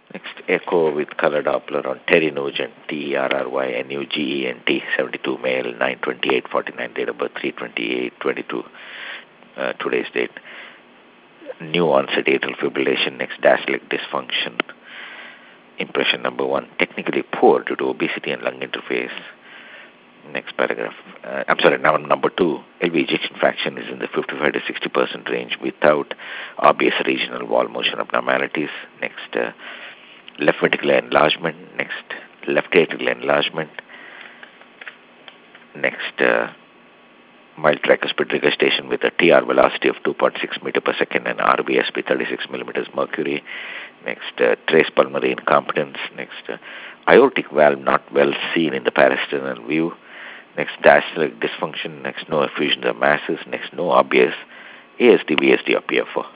Next, echo with color Doppler on Terry Nugent, TERRYNUGENT, 72 male, 9/28/49, date of birth 3/28/22, today's date. New onset atrial fibrillation, next diastolic dysfunction. Impression number one, technically poor due to obesity and lung interface. Next paragraph. Now number two, LV ejection fraction is in the 55 to 60% range without obvious regional wall motion abnormalities. Next, left ventricular enlargement. Next, left atrial enlargement. Next, mild tricuspid regurgitation with a TR velocity of 2.6 meter per second and RVSP 36 millimeters mercury. Next, trace pulmonary incompetence. Next, aortic valve not well seen in the parasternal view. Next, diastolic dysfunction. Next, no effusions of masses. Next, no obvious ASD, VSD, or PFO.